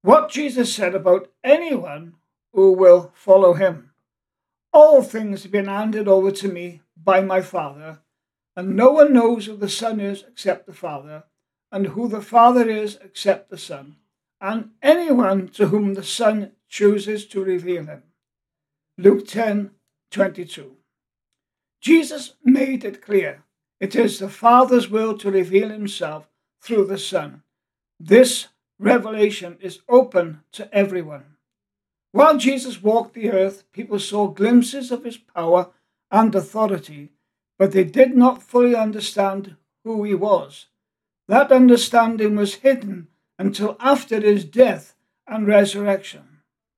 what Jesus said about anyone who will follow him. All things have been handed over to me by my Father, and no one knows who the Son is except the Father, and who the Father is except the Son, and anyone to whom the Son chooses to reveal him. Luke 10:22. Jesus made it clear it is the Father's will to reveal himself through the Son. This revelation is open to everyone. While Jesus walked the earth, people saw glimpses of his power and authority, but they did not fully understand who he was. That understanding was hidden until after his death and resurrection.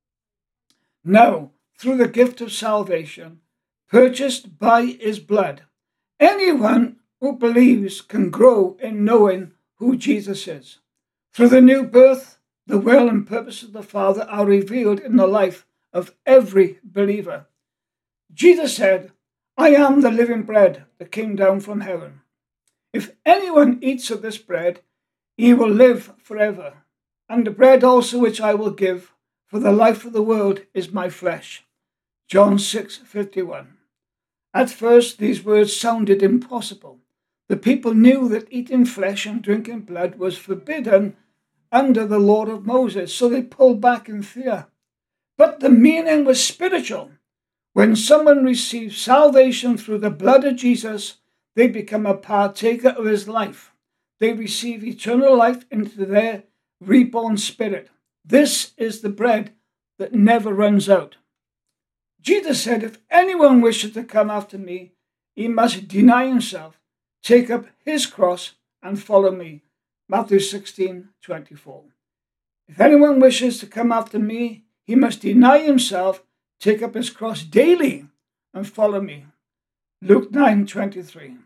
Now, through the gift of salvation, purchased by his blood, anyone who believes can grow in knowing who Jesus is. Through the new birth, the will and purpose of the Father are revealed in the life of every believer. Jesus said, "I am the living bread that came down from heaven. If anyone eats of this bread, he will live forever. And the bread also which I will give for the life of the world is my flesh." John 6:51. At first, these words sounded impossible. The people knew that eating flesh and drinking blood was forbidden under the law of Moses, so they pulled back in fear. But the meaning was spiritual. When someone receives salvation through the blood of Jesus, they become a partaker of his life. They receive eternal life into their reborn spirit. This is the bread that never runs out. Jesus said, "If anyone wishes to come after me, he must deny himself, take up his cross, and follow me." Matthew 16:24. If anyone wishes to come after me, he must deny himself, take up his cross daily, and follow me. Luke 9:23.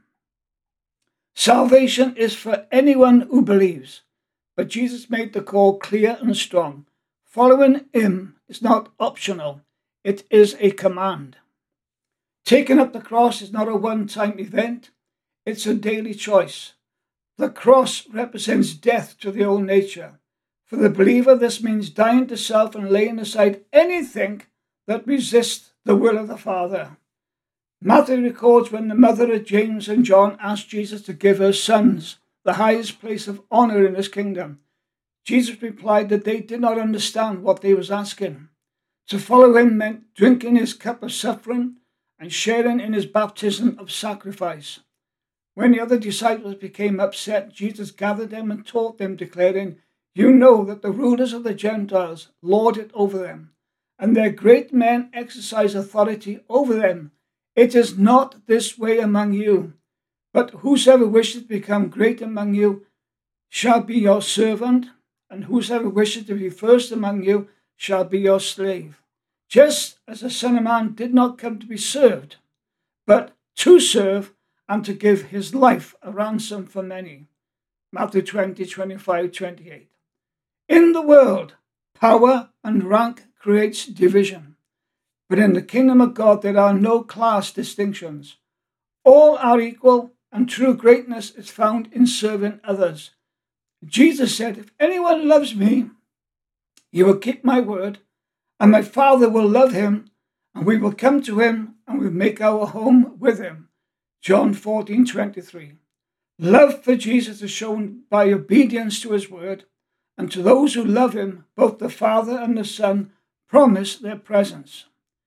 Salvation is for anyone who believes, but Jesus made the call clear and strong. Following him is not optional, it is a command. Taking up the cross is not a one-time event, it's a daily choice. The cross represents death to the old nature. For the believer, this means dying to self and laying aside anything that resists the will of the Father. Matthew records when the mother of James and John asked Jesus to give her sons the highest place of honor in his kingdom. Jesus replied that they did not understand what they was asking. To follow him meant drinking his cup of suffering and sharing in his baptism of sacrifice. When the other disciples became upset, Jesus gathered them and taught them, declaring, "You know that the rulers of the Gentiles lord it over them, and their great men exercise authority over them. It is not this way among you, but whosoever wishes to become great among you shall be your servant, and whosoever wishes to be first among you shall be your slave. Just as the Son of Man did not come to be served, but to serve and to give his life a ransom for many." Matthew 20:25-28. In the world, power and rank creates division. But in the kingdom of God, there are no class distinctions. All are equal, and true greatness is found in serving others. Jesus said, "If anyone loves me, he will keep my word, and my Father will love him, and we will come to him, and will make our home with him." John 14:23. Love for Jesus is shown by obedience to his word, and to those who love him, both the Father and the Son promise their presence.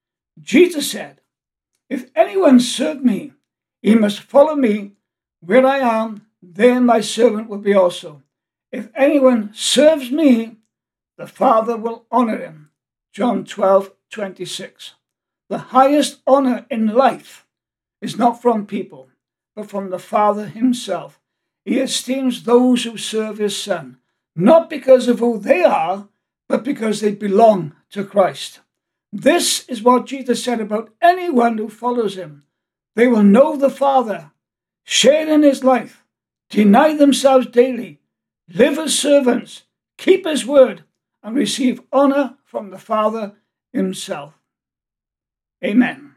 Jesus said, "If anyone serve me, he must follow me. Where I am, there my servant will be also. If anyone serves me, the Father will honor him." John 12:26. The highest honor in life is not from people, but from the Father himself. He esteems those who serve his Son, not because of who they are, but because they belong to Christ. This is what Jesus said about anyone who follows him. They will know the Father, share in his life, deny themselves daily, live as servants, keep his word, and receive honor from the Father himself. Amen.